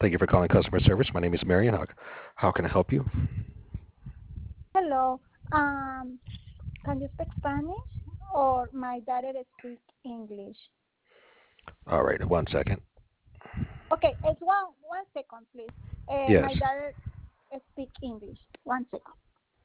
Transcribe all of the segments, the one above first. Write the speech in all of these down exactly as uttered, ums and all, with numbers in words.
Thank you for calling customer service. My name is Marion. How, how can I help you? Hello. Um, can you speak Spanish or my daughter speak English? All right, one second. Okay, it's one one second, please. Uh, my Yes. daughter speak English. One second.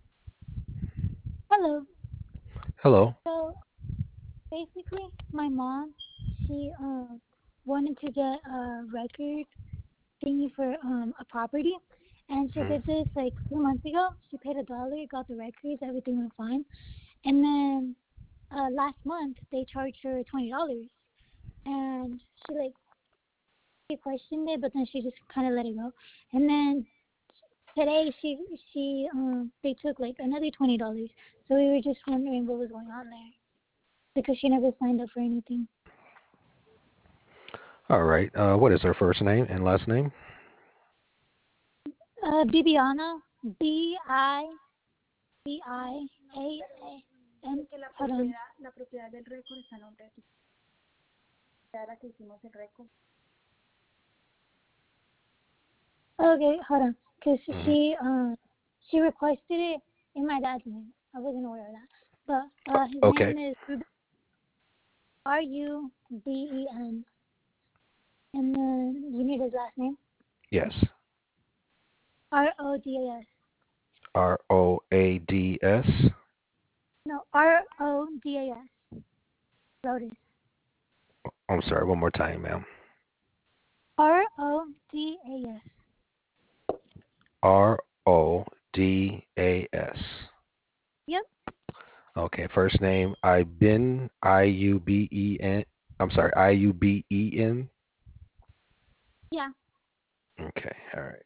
Hello. Hello. So basically, my mom she uh wanted to get a record thingy for um a property, and she Mm, did this like two months ago. She paid a dollar, got the records, everything went fine, and then uh last month they charged her twenty dollars, and she like she questioned it, but then she just kind of let it go. And then today she she um they took like another twenty dollars. So we were just wondering what was going on there because she never signed up for anything. all right. Uh, what is her first name and last name? Uh, Bibiana, B I B I A N. Hold on. La propiedad del récord está a nombre de tu cara que hicimos el récord. Okay, hold on. Cause Hmm. she um she requested it in my dad's name. I wasn't aware of that. But uh, his Okay. name is R U B E N, and then you need his last name. Yes. R O D A S. R O A D S. No, R O D A S. Rodas. I'm sorry. One more time, ma'am. R O D A S. R O D A S. Yep. Okay. First name Ibin. I U B E N. I'm sorry. I U B E N. Yeah. Okay. All right.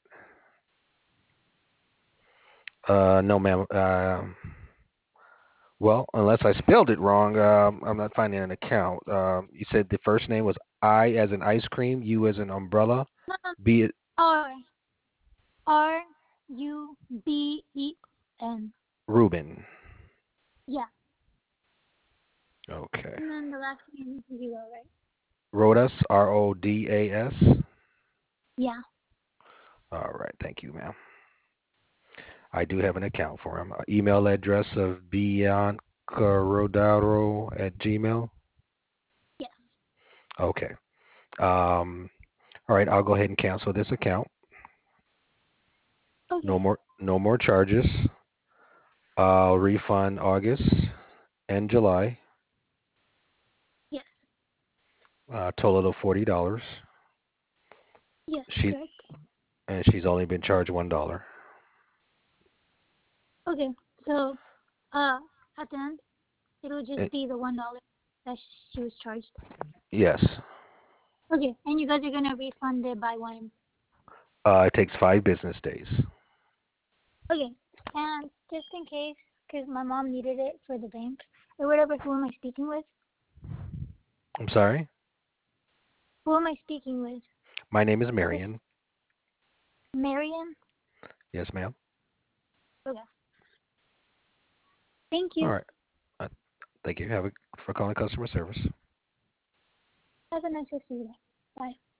Uh, no, ma'am. Um, well, unless I spelled it wrong, um, I'm not finding an account. Um, you said the first name was I as in ice cream, U as in umbrella, No, no. B. R R U B E N. Ruben. Yeah. Okay. And then the last name is zero, right? Rodas, R O D A S. Yeah. All right. Thank you, ma'am. I do have an account for him. Uh, email address of Bianca Rodaro at Gmail. Yes. Okay. Um, all right. I'll go ahead and cancel this account. No Okay. more, no more charges. I'll refund August and July. Yes. Uh, total of forty dollars. Yes. She Correct. and she's only been charged one dollar. Okay. So, uh, at the end, it'll Eh, just be the one dollar that she was charged. Yes. Okay, and you guys are gonna refund it by when? Uh, it takes five business days. Okay, and just in case, because my mom needed it for the bank or whatever, who am I speaking with? I'm sorry. Who am I speaking with? My name is Just Marion. Marion? Yes, ma'am. Okay. Thank All you. right. Uh, thank you. Have a for calling customer service. Have a nice rest of your day. Bye.